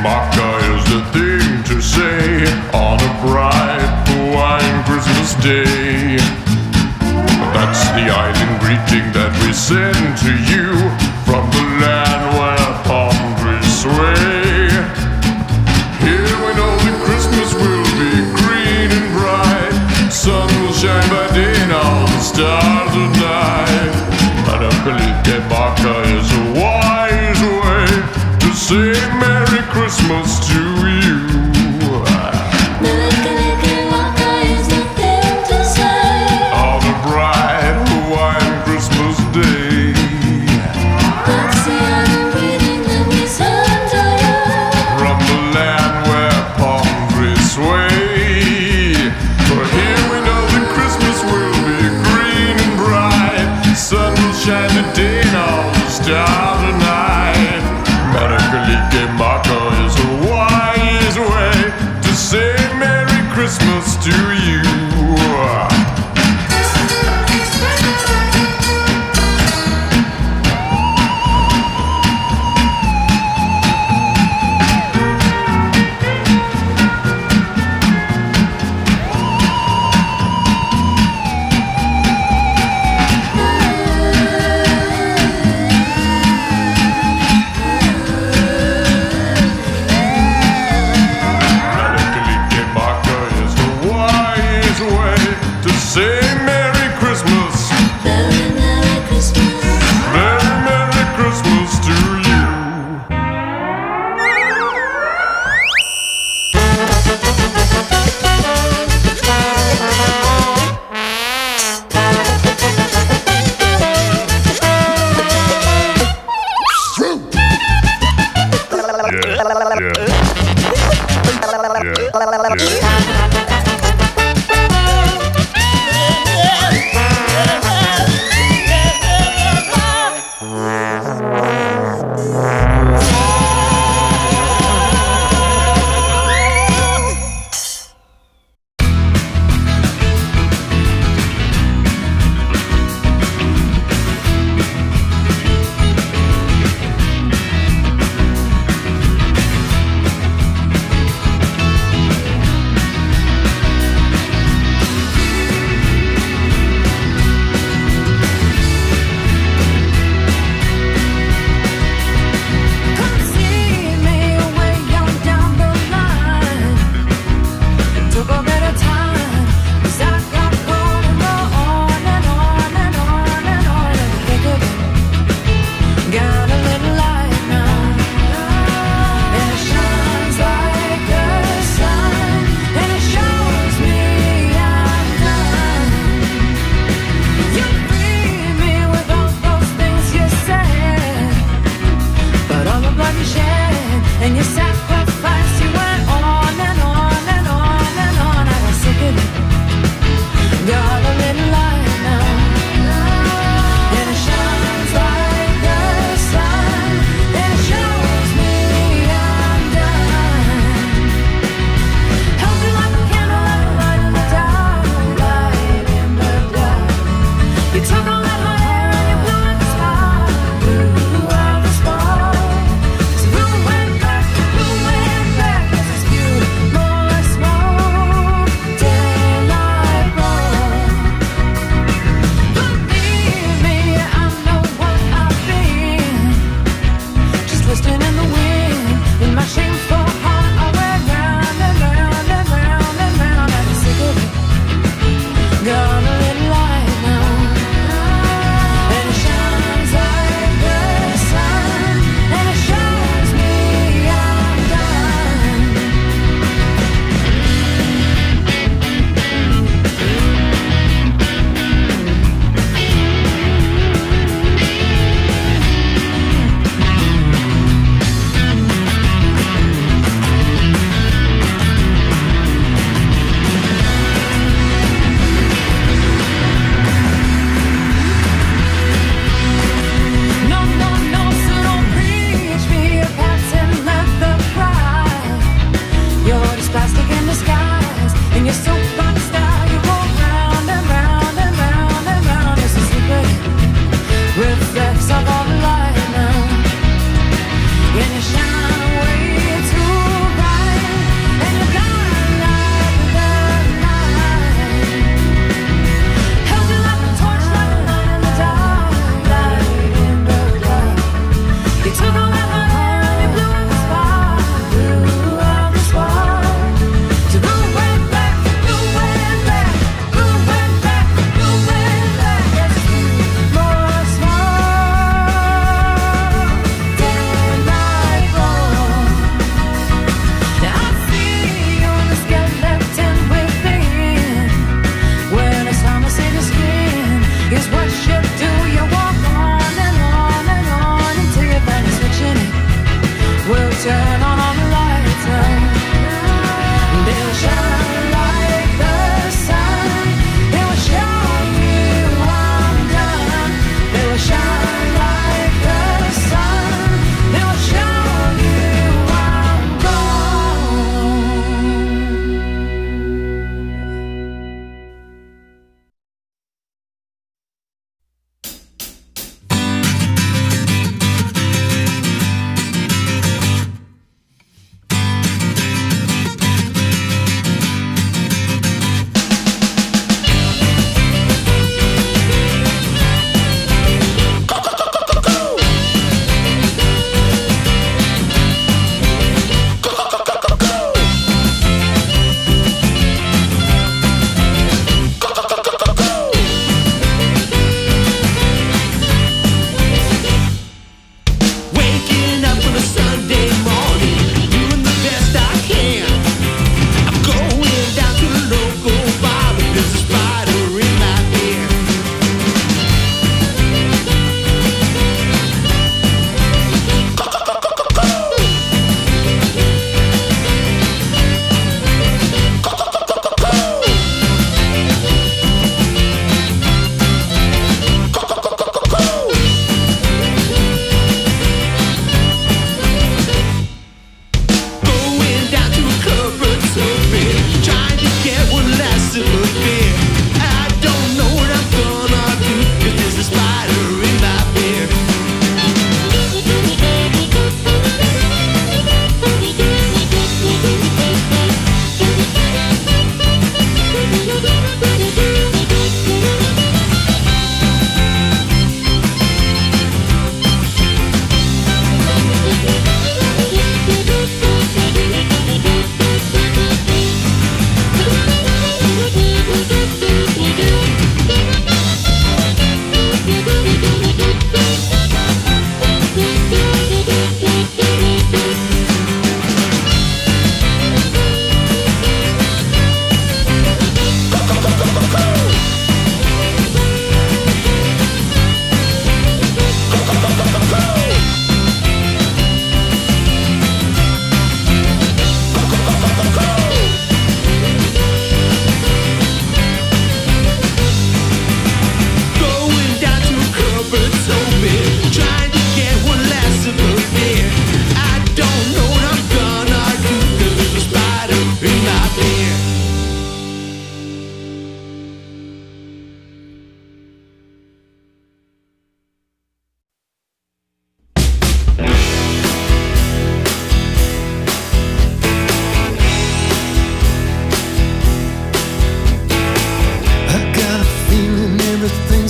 Kalikimaka is the thing to say on a bright Hawaiian Christmas day. That's the island greeting that we send to you from the land where palm trees sway. Here we know that Christmas will be green and bright. Sun will shine by day and all the stars at night. And a Kalikimaka is a wise way to say Merry Christmas to you. Kalikimaka is the thing to say On a bright Hawaiian Christmas day. That's the island greeting that we send to you From the land where palm trees sway. For here we know that Christmas will be green and bright. Sun will shine today and all the stars at night. Kalikimaka is a wise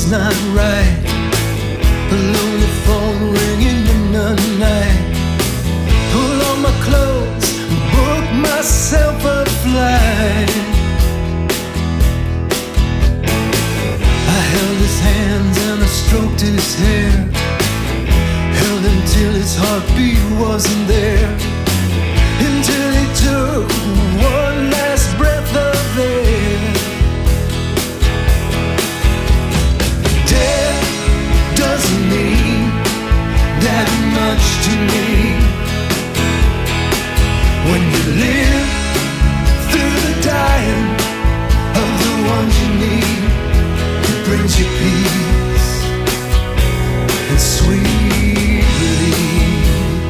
everything's not right. A lonely phone ringing in the night. Pull on my clothes, book myself a flight. I held his hands and I stroked his hair, held him till his heartbeat wasn't there, until he took one last breath of air. Death doesn't mean that much to me. When you live through the dying of the ones you need, it brings you peace and sweet relief.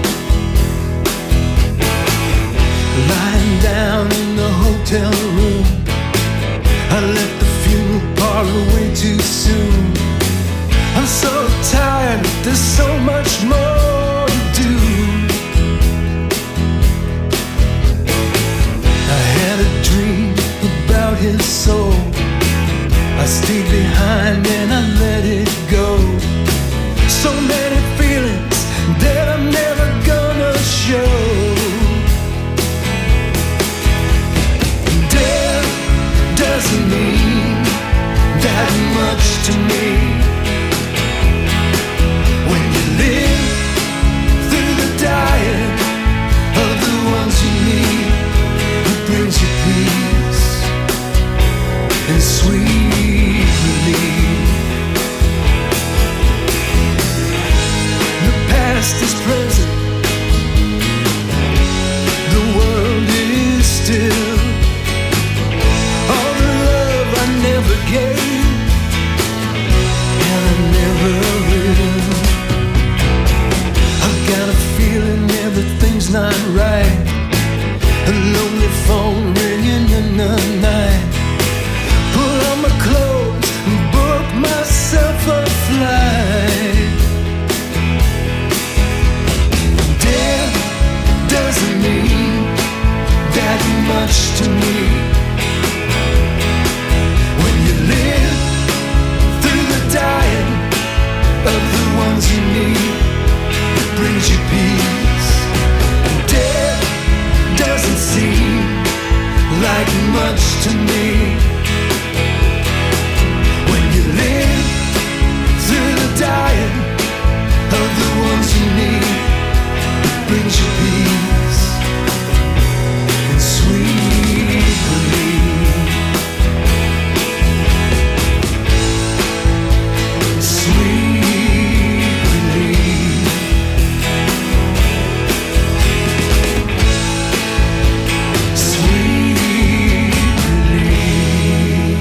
Lying down in the hotel room, I left the funeral parlor way too soon. I'm so tired, there's so much more to do. I had a dream about his soul. I stayed behind and I let it go. So many feelings that I'm never gonna show. Death doesn't mean that much to me. When you live through the dying of the ones you need, it brings you peace and sweet relief. The past is present, the world is still. All the love I never gave, and I never will. I've got a feeling everything's not right. A lonely phone ringing in the night. Pull on my clothes and book myself a flight. Death doesn't mean that much to me. When you live through the dying of the ones you need, it brings you peace. Death doesn't seem like much to me. When you live through the dying of the ones you need, it brings you peace and sweet relief. Sweet relief. Sweet relief.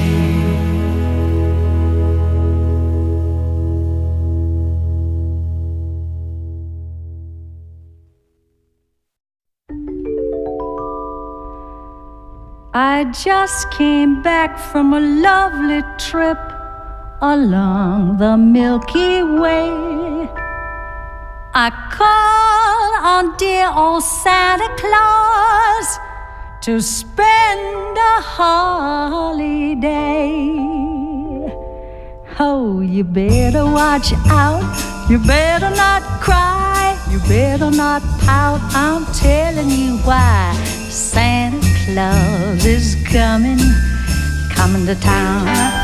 I just came back from a lovely trip along the Milky Way. I called on dear old Santa Claus to spend a holiday. Oh, you better watch out, you better not cry, you better not pout, I'm telling you why. Santa Claus is coming to town.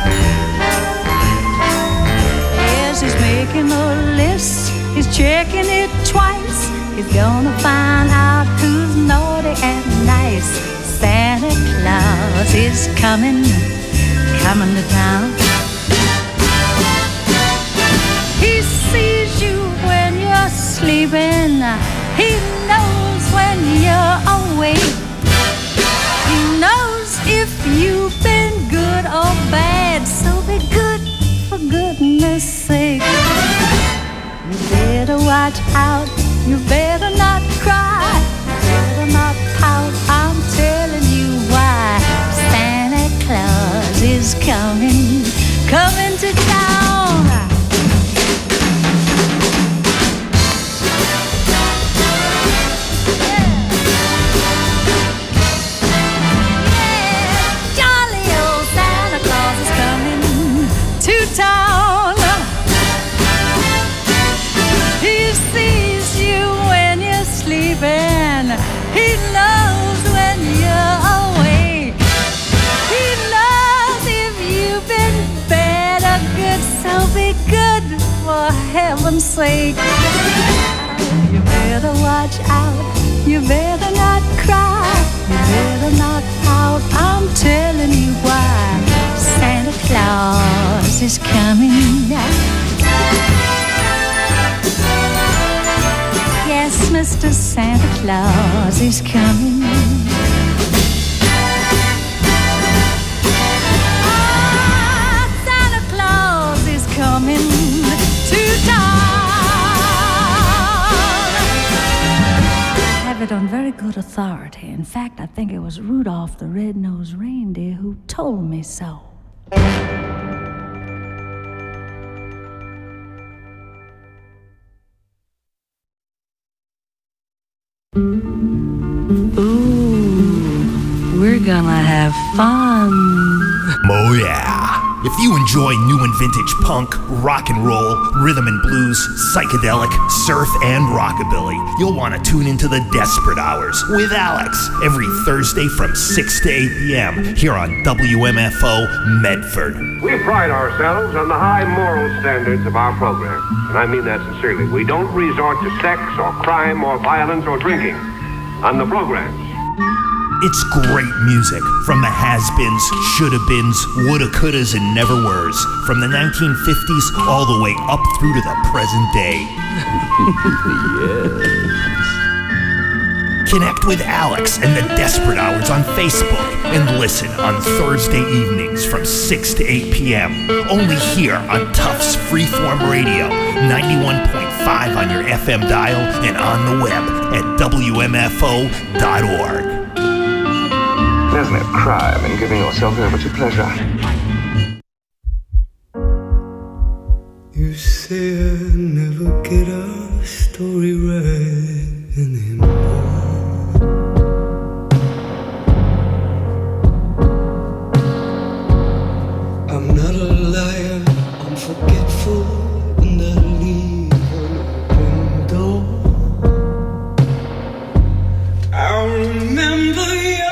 Yes, he's making a list, he's checking it twice. He's gonna find out who's naughty and nice. Santa Claus is coming to town. He sees you when you're sleeping, he knows when you're awake. He knows if you've been good or bad, so be good for goodness sake. You better watch out, you better not cry, you better not pout, I'm telling you why. Santa Claus is coming to town. Jolly old Santa Claus is coming to town. for heaven's sake. You better watch out, you better not cry, you better not pout. I'm telling you why. Santa Claus is coming now. Yes, Mr. Santa Claus is coming. Santa Claus is coming to town. I have it on very good authority. In fact, I think it was Rudolph the Red-Nosed Reindeer who told me so. Ooh, we're gonna have fun. Oh yeah. If you enjoy new and vintage punk, rock and roll, rhythm and blues, psychedelic, surf, and rockabilly, you'll want to tune into the Desperate Hours with Alex every Thursday from 6 to 8 p.m. here on WMFO Medford. We pride ourselves on the high moral standards of our program, and I mean that sincerely. We don't resort to sex or crime or violence or drinking on the programs. It's great music from the has-beens, shoulda-beens, woulda, couldas, and never-weres, from the 1950s all the way up through to the present day. Yes. Connect with Alex and the Desperate Hours on Facebook and listen on Thursday evenings from 6 to 8 p.m. Only here on Tufts Freeform Radio, 91.5 on your FM dial and on the web at WMFO.org. There's no crime in giving yourself over to pleasure. You say I never get our story right anymore. I'm not a liar, I'm forgetful, and I leave an open door. I remember your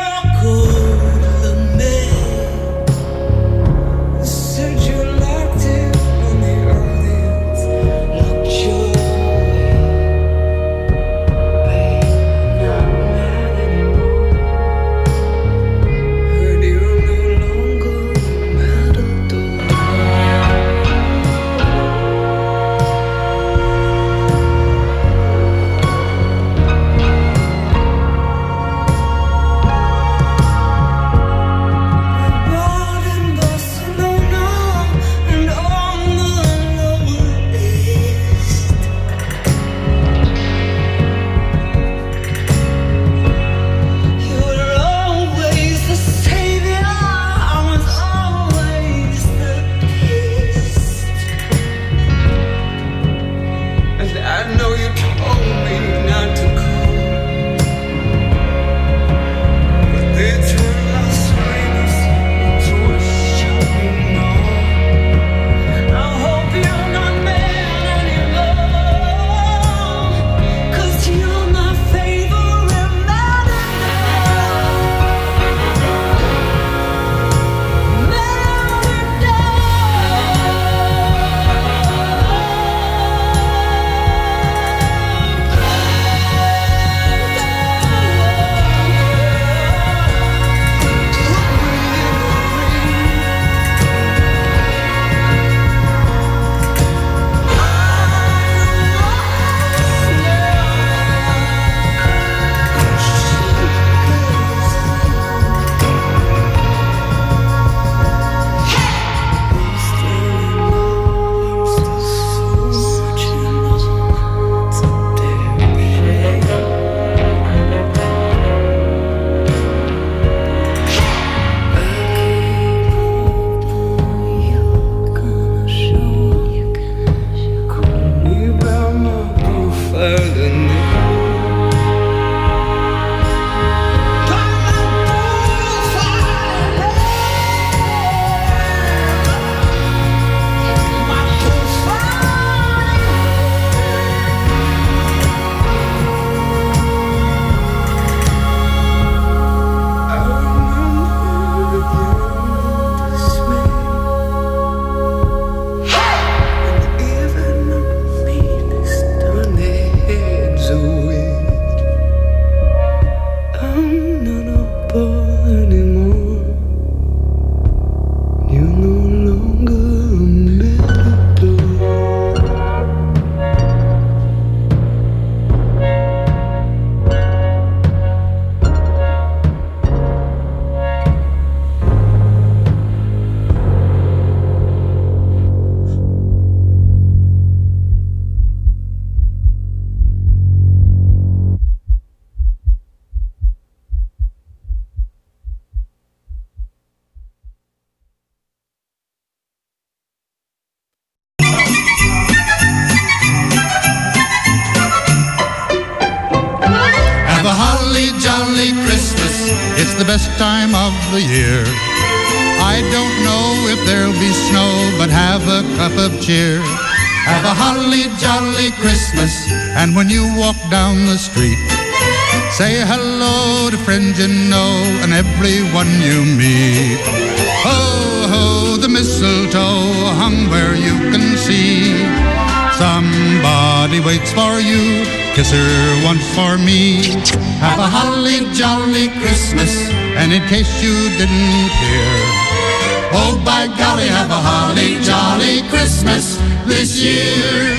the best time of the year. I don't know if there'll be snow, but have a cup of cheer. Have a holly jolly Christmas, and when you walk down the street, say hello to friends you know and everyone you meet. Ho, ho, the mistletoe hung where you can see. Somebody waits for you, kiss her once for me. Have a holly jolly Christmas, and in case you didn't hear, oh by golly, have a holly jolly Christmas this year.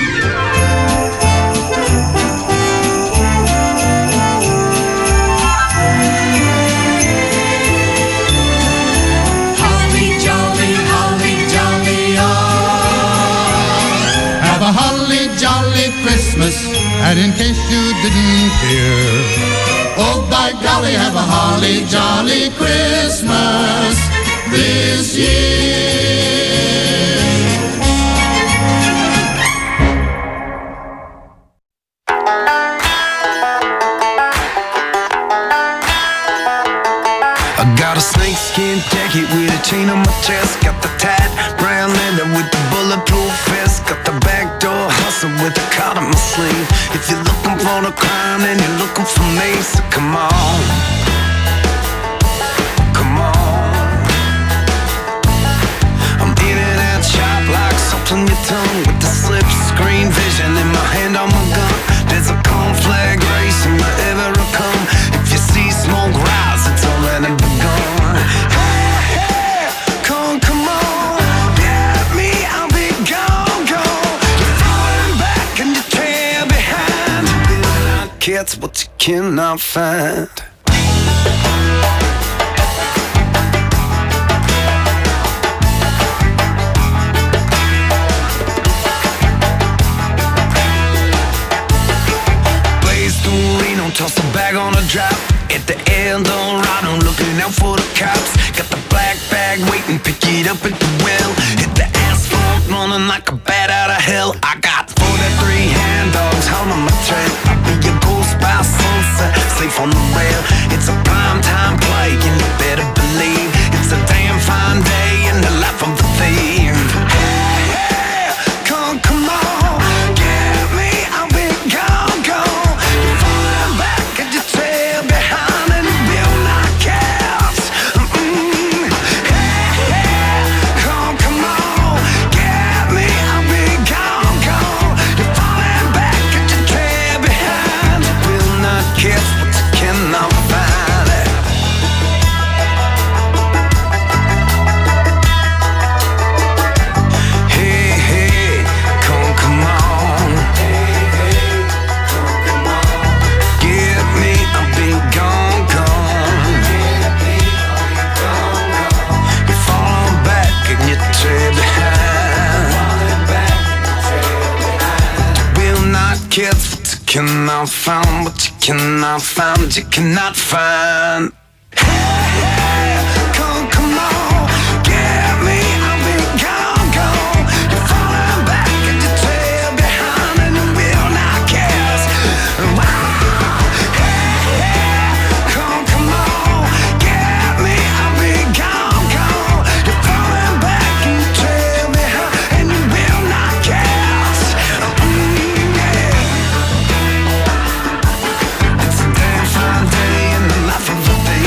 Holly jolly, oh. Have a holly jolly Christmas, and in case you didn't hear, oh by golly, have a holly jolly Christmas this year. I got a snakeskin jacket with a chain on my chest. Got the tight brown leather with the bulletproof vest. Got the back door hustle with the card on my sleeve. If you're looking for the crime, then you're looking for me. So come on, come on. I'm in and out sharp like salt on your tongue, with the slip screen vision in my hand on my gun. There's a conflag race in my ever come. If you see smoke rise, it's already begun. Hey, hey, come on, get me, I'll be gone, gone. You're falling back and you trail behind. You're not kids, what you cannot find. Toss a bag on a drop at the Eldorado, looking out for the cops. Got the black bag waiting, pick it up at the well. Hit the asphalt, running like a bat out of hell. I got 43 hand dogs holding my trail. I'll be your ghost by sunset, safe on the rail. It's a prime time play, and you better believe it's a damn fine day in the life of the thief. Hey, hey, come on, get me, I'll be gone, gone. Kids, what you cannot find, what you cannot find, you cannot find. Hey, hey, come on, get me, I'll be gone, gone. You're falling back and you trail behind, and you will not guess. Hey, hey, come on, get me, I'll be gone, gone. You're falling back and you trail behind, and you will not guess. It's a damn fine day in the life of a thief.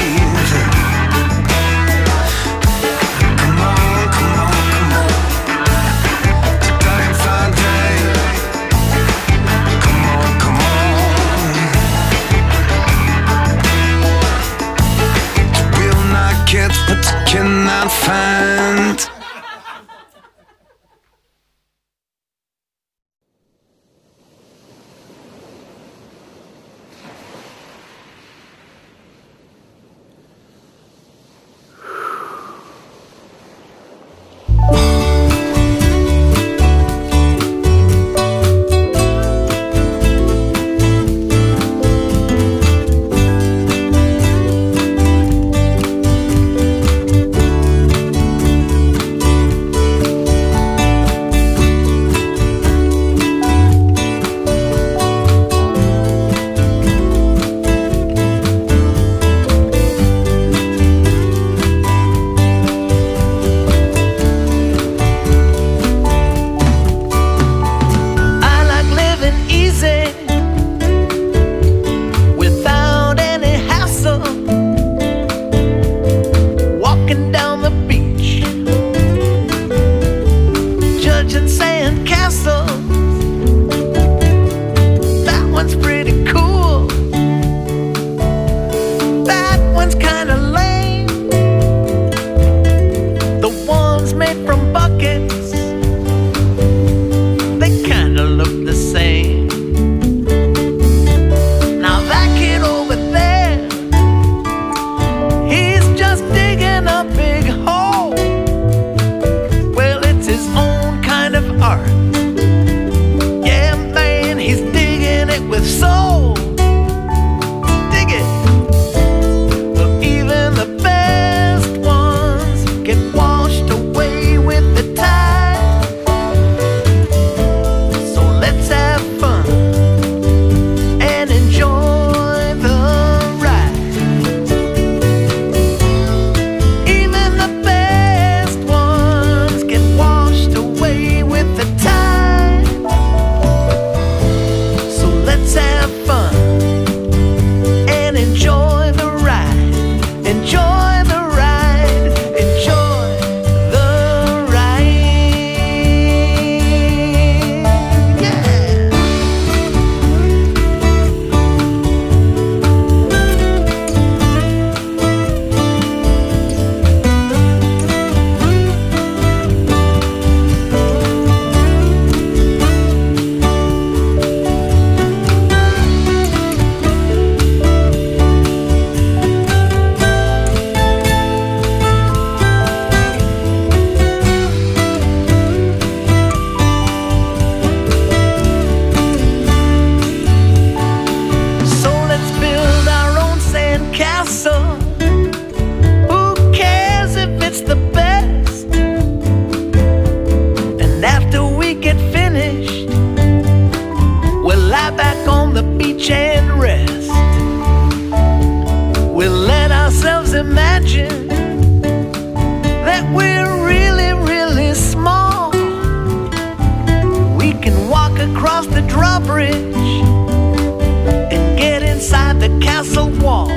walk across the drawbridge and get inside the castle wall.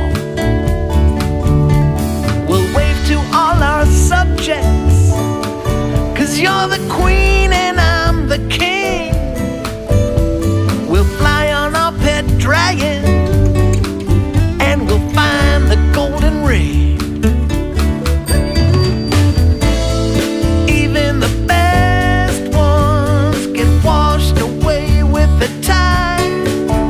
We'll wave to all our subjects, 'cause you're the queen and I'm the king. We'll fly on our pet dragon and we'll find the golden ring. Even the best ones get washed away with the tide.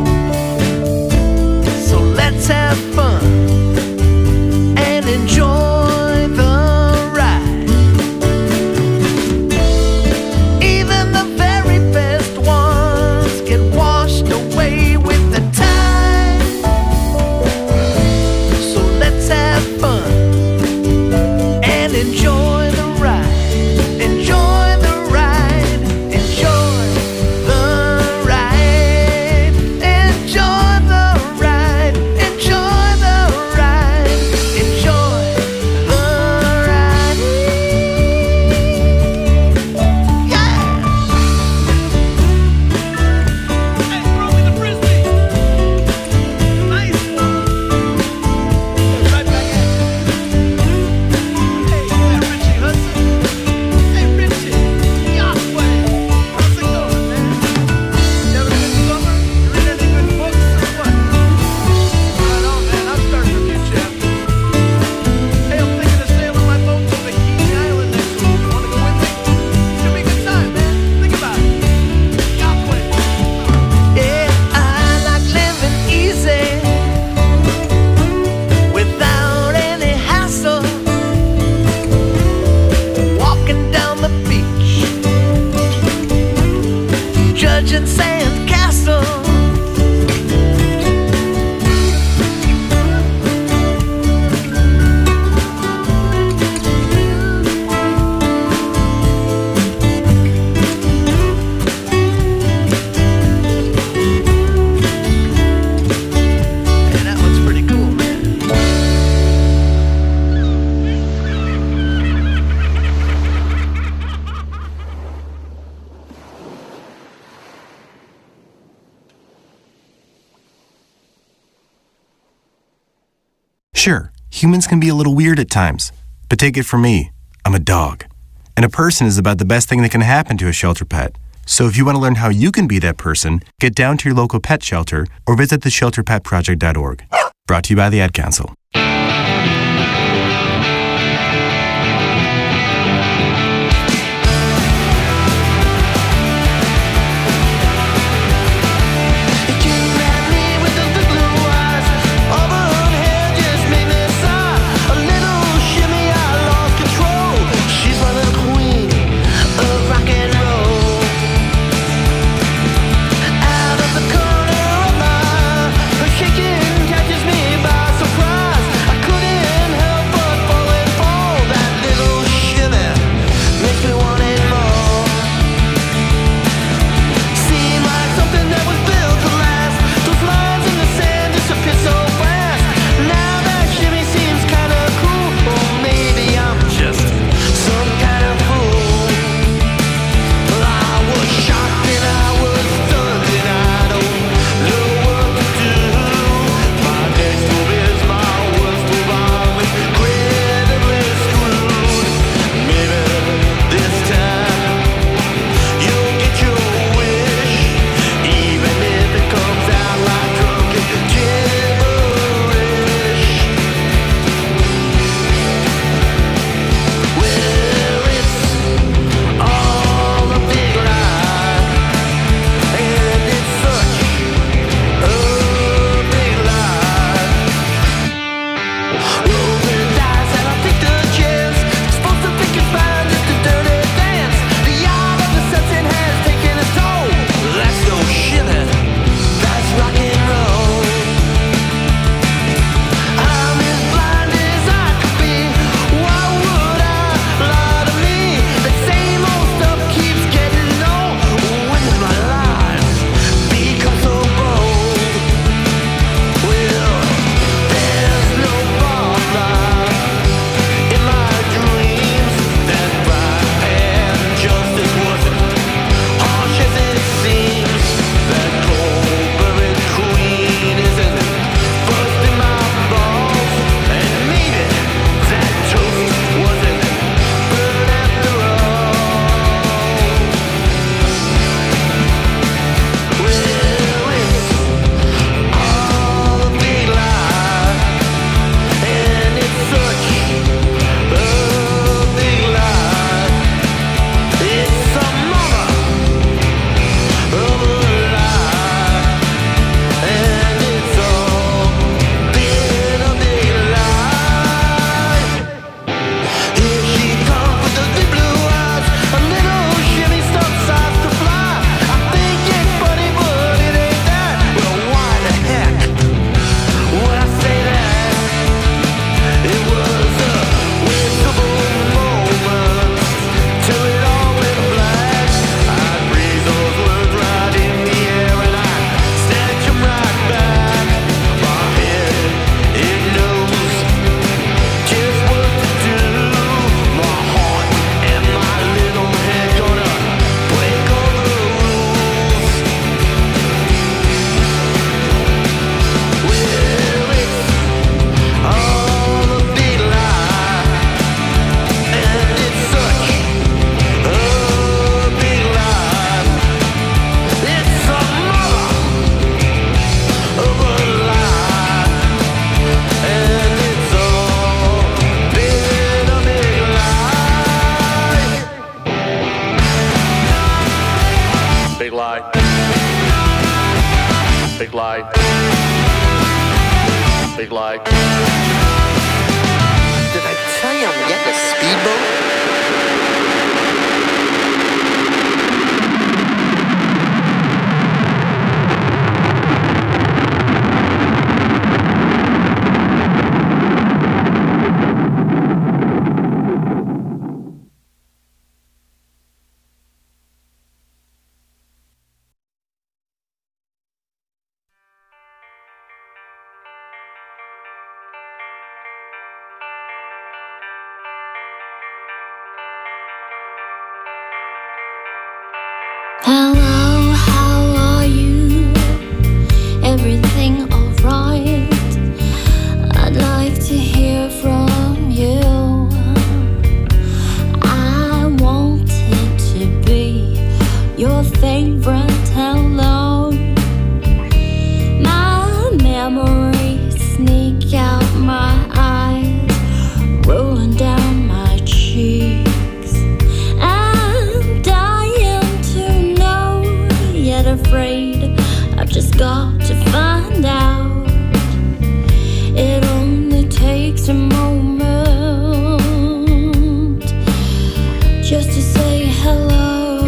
So let's have fun and enjoy the ride. Even the very best ones get washed away with the tide. So let's have fun and enjoy the ride. Enjoy the ride. Enjoy the ride. Enjoy the ride. Enjoy the ride. Enjoy the ride. Yeah. Hey, throw me the frisbee. Nice one. Right back at you. Hey, yeah, Richie Hudson. Hey, Richie. Yahweh. How's it going, man? You having a good summer? You read any good books or what? Right on, man. I'm starting a new chapter. Hey, I'm thinking of sailing my boat to Bikini Island next week. You wanna go with me? It's gonna be a good time, man. Think about it. Yahweh. Yeah, I like living easy without any hassle. Walking down the beach, judging sand castles. Yeah, that one's pretty cool, man. Sure, humans can be a little weird at times, but take it from me, I'm a dog. And a person is about the best thing that can happen to a shelter pet. So if you want to learn how you can be that person, get down to your local pet shelter or visit theshelterpetproject.org. Brought to you by the Ad Council. You came at me with those big blue eyes. Auburn hair just made me sigh. A little shimmy, I lost control. She's my little queen of rock and roll. Out of the corner of my eye, her shaking catches me by surprise. Big lie. Big lie. Did I tell you I'm getting a speedboat? Hello, how are you? Everything alright? I'd like to hear from you. I wanted to be your favorite hello. My memories sneak out my eyes, rolling down my cheeks. Afraid I've just got to find out. It only takes a moment just to say hello.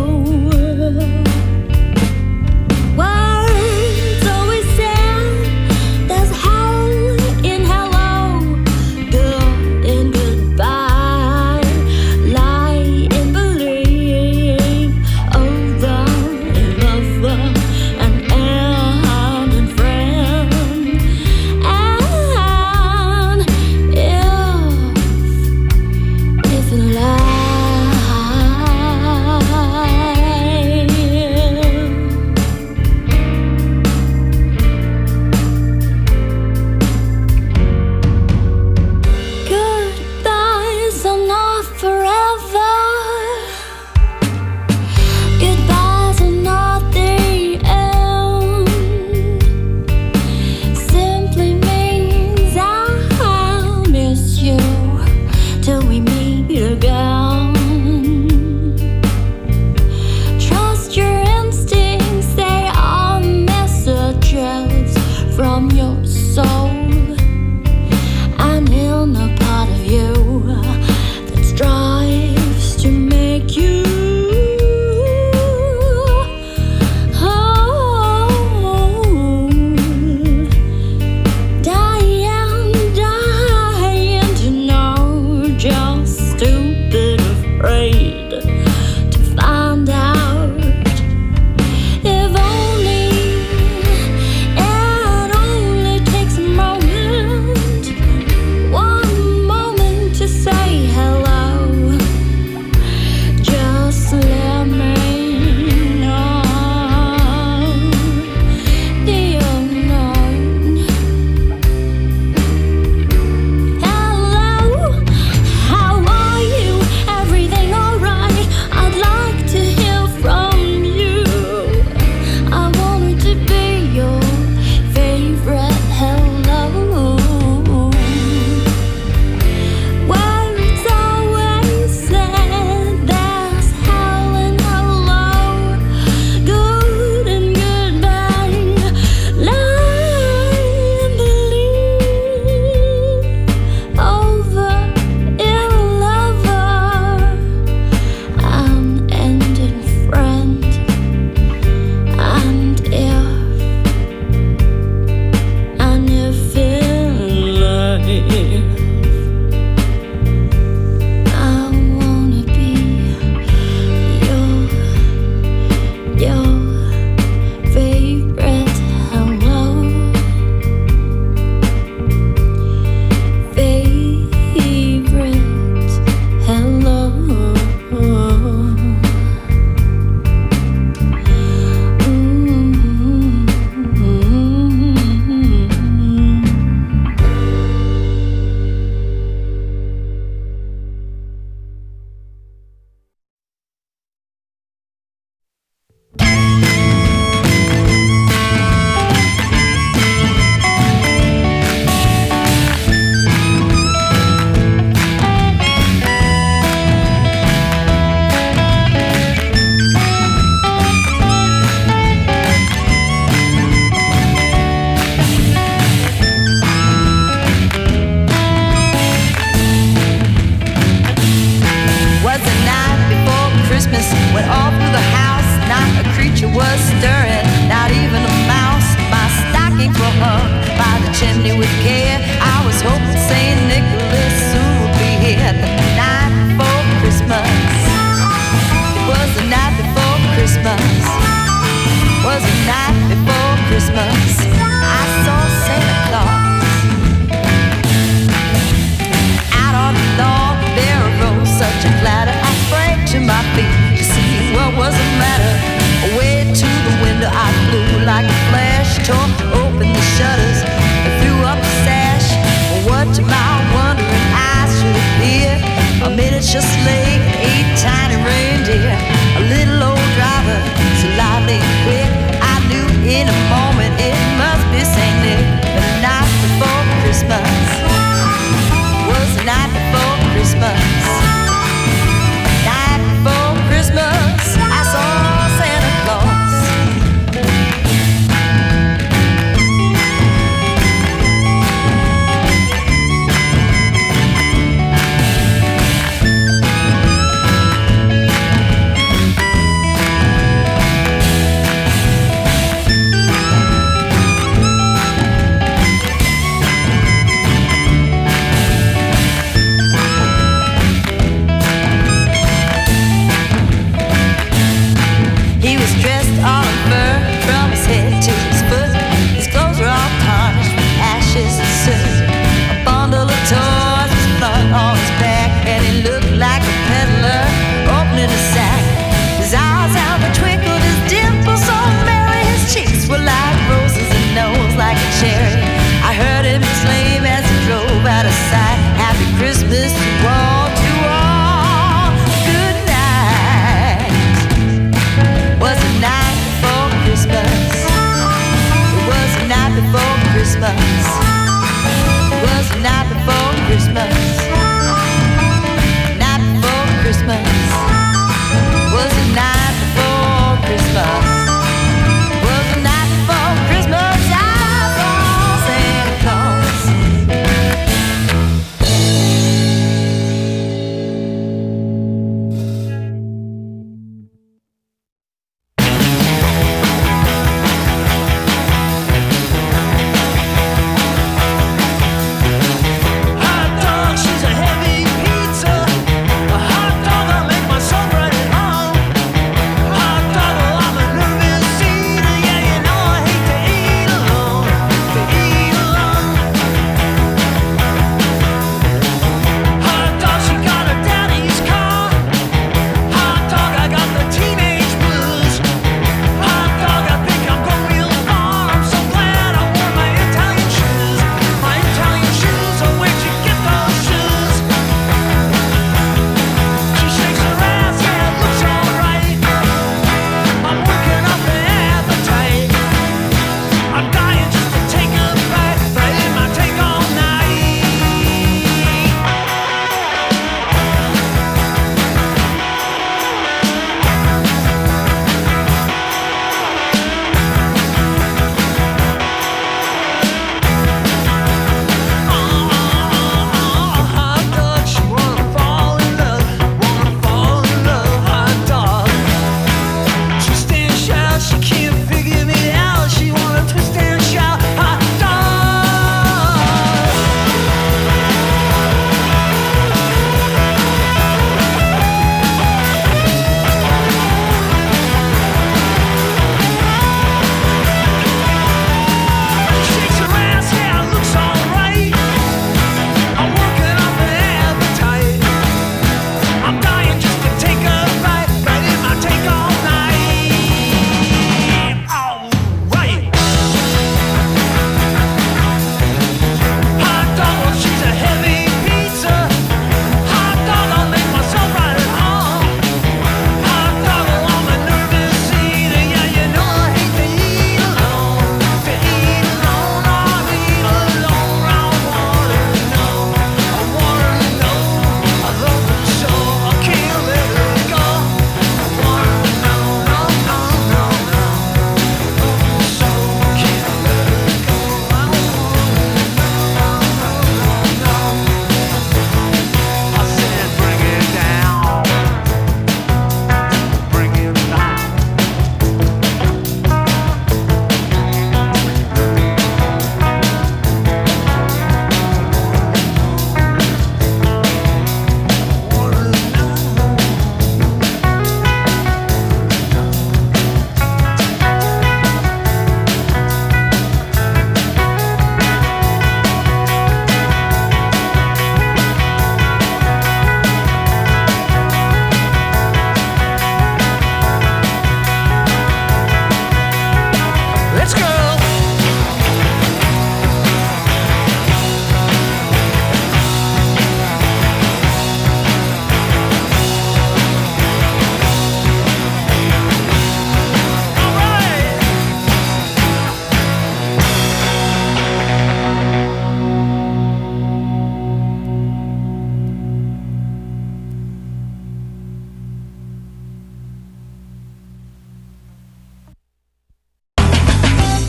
Words always sound, there's hell in hello, good in goodbye, lie in believe, over and end in friend. stockings were hung by the chimney with care. I was hoping St. Nicholas soon would be here. The night before Christmas, it was the night before Christmas, was the night before Christmas. I saw Santa Claus out on the lawn. There arose such a clatter. I sprang to my feet to see what was the matter. Away to the window I flew like a flash, tore open the shutters and threw up the sash. What to my wondering eyes should appear a miniature sleigh and 8 tiny reindeer. A little old driver, so lively and quick. I knew in a moment it must be St. Nick. The night before Christmas was the night before Christmas. Night before Christmas, I saw Santa Claus. He was dressed all in fur from his head to his foot. His clothes were all tarnished with ashes and soot. A bundle of toys was flung on his back, and he looked like a peddler opening a sack. His eyes out and twinkled, his dimples so merry. His cheeks were like roses and nose like a cherry. I heard him exclaim as he drove out of sight, Happy Christmas to all, to all. Good night. Was the night before Christmas. It was the night before Christmas. It was the night before Christmas. Night before Christmas. Was the night before Christmas. Was the night before Christmas. I saw Santa Claus.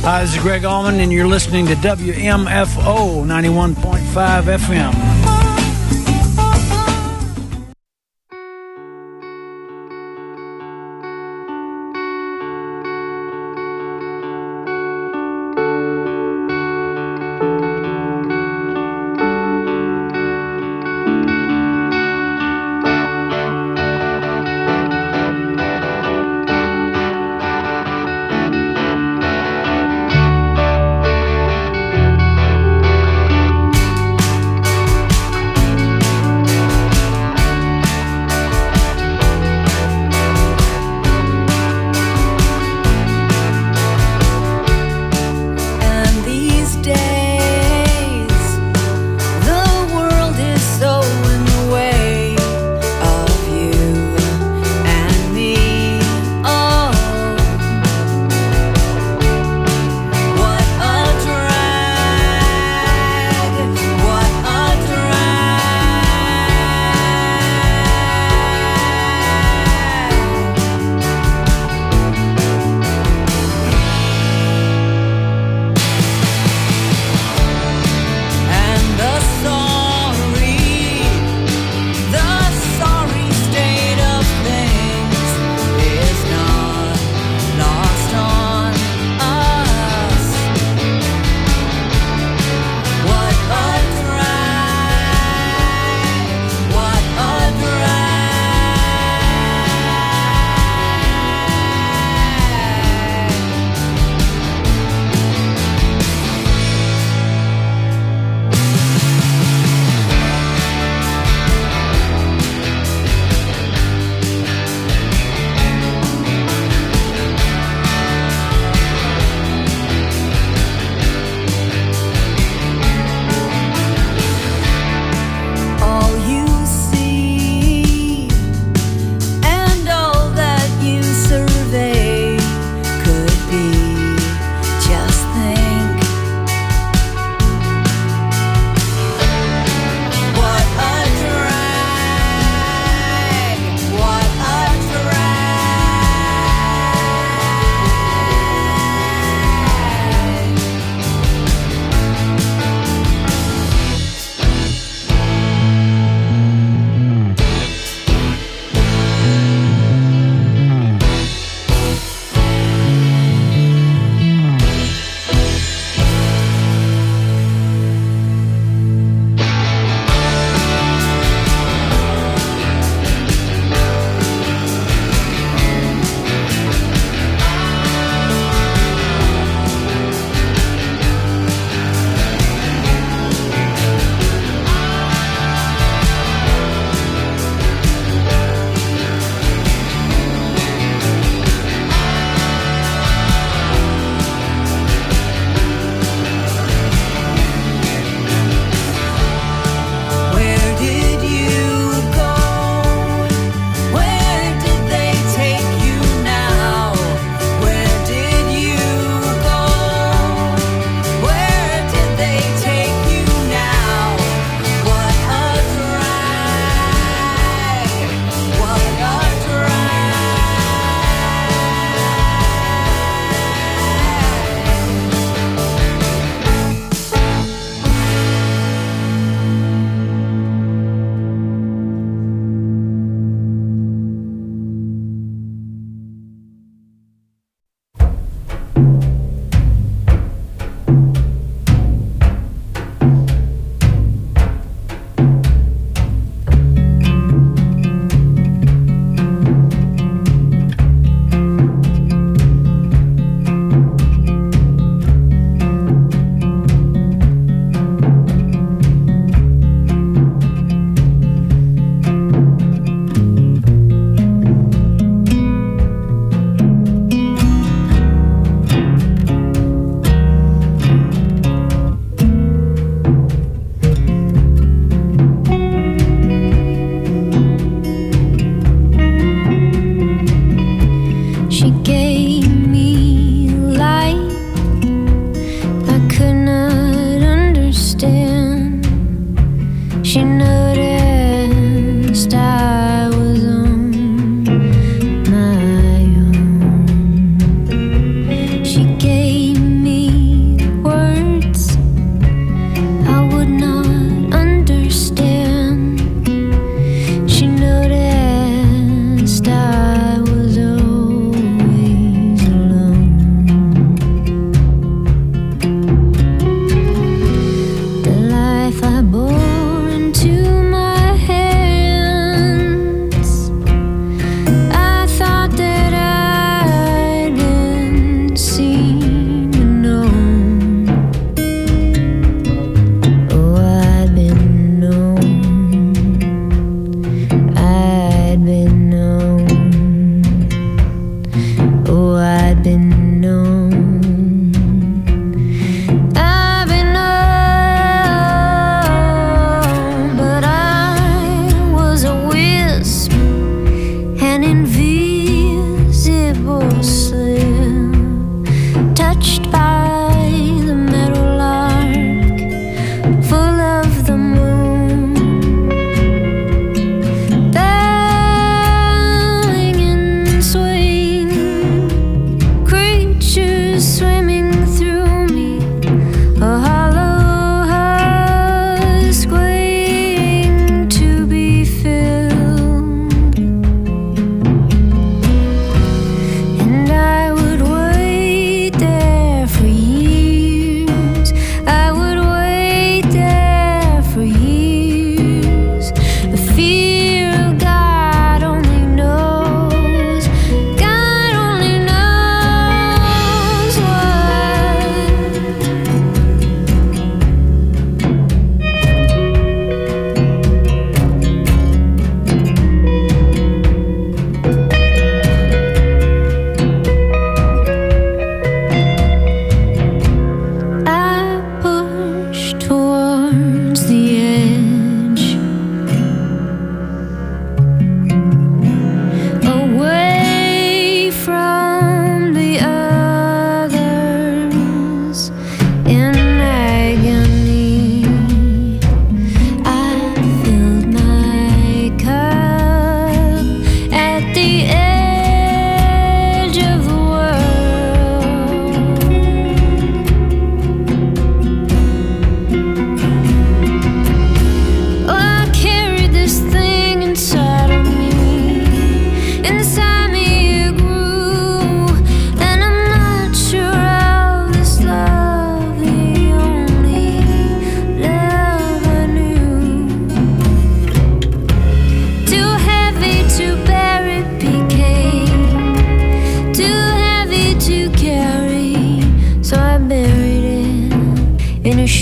Hi, this is Greg Allman, and you're listening to WMFO 91.5 FM.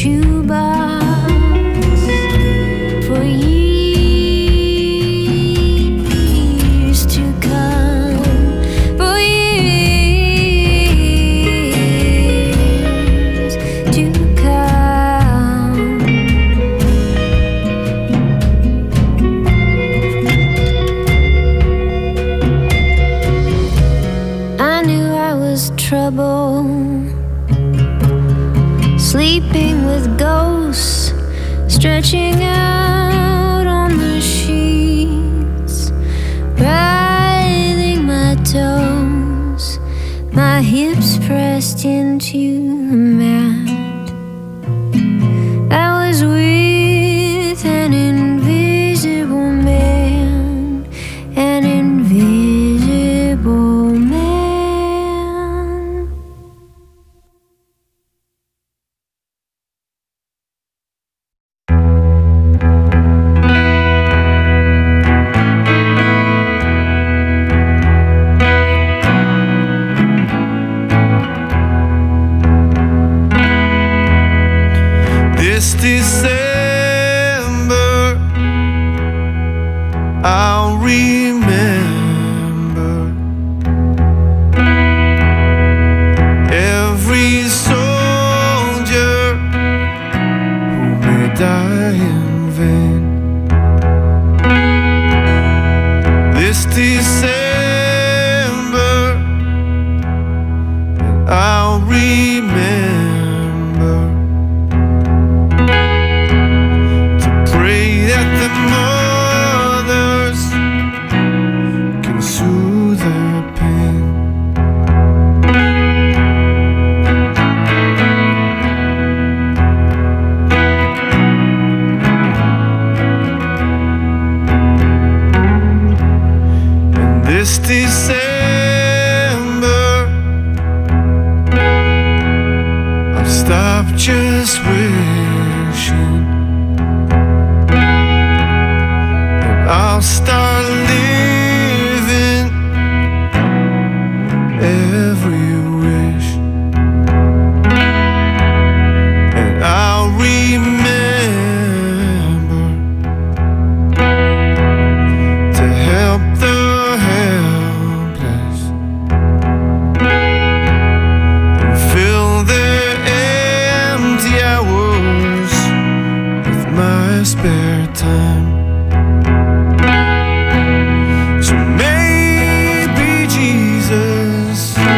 shoebox for years to come, for years to come. I knew I was trouble, sleeping with ghosts, stretching out on the sheets, writhing my toes, my hips pressed into the mat. I was with an invisible man, an invisible man. This December, I'll remember every soldier who may die in vain. This December, and I'll remember to pray that the mothers can soothe their pain. And this December, I'll stop just wishing, and I'll start living every wish, and I'll remember to help the helpless and fill their empty hours with my spare time. So maybe Jesus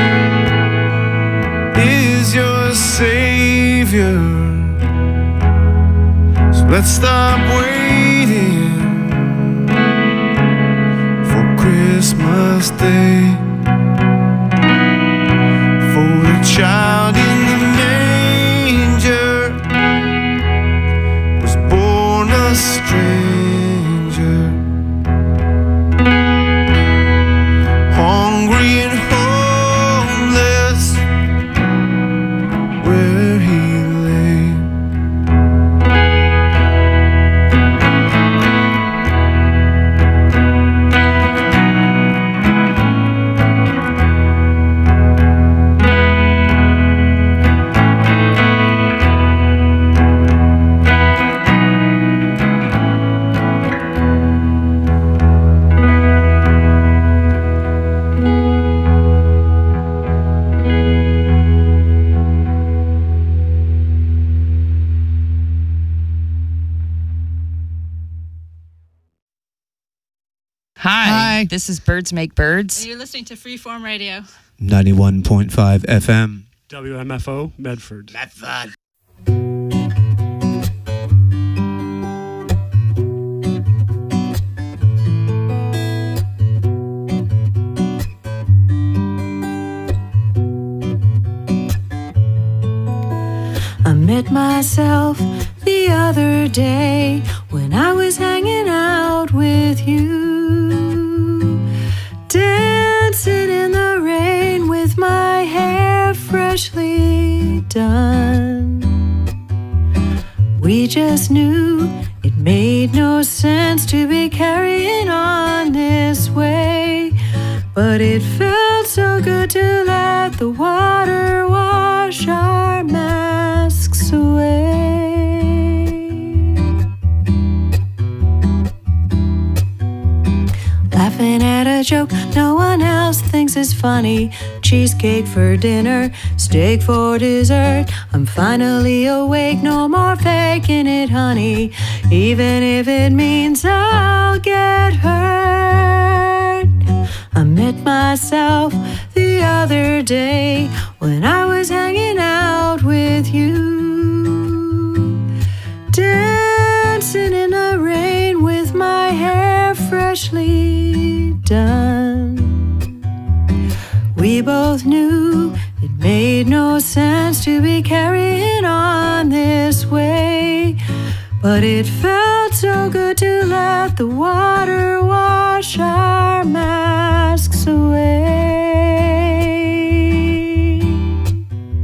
is your savior. So let's stop waiting for Christmas Day, for the child in the manger was born a stranger, hungry and homeless where he lay. Hi, this is Birds Make Birds. And you're listening to Freeform Radio. 91.5 FM. WMFO, Medford. Medford. I met myself the other day when I was hanging out with you, dancing in the rain with my hair freshly done. We just knew it made no sense to be carrying on this way, but it felt so good to let the water wash our masks away. joke no one else thinks is funny. Cheesecake for dinner, steak for dessert. I'm finally awake, no more faking it, honey. Even if it means I'll get hurt. I met myself the other day when I was hanging out with you, dancing in the rain with my hair freshly done. We both knew it made no sense to be carrying on this way, but it felt so good to let the water wash our masks away.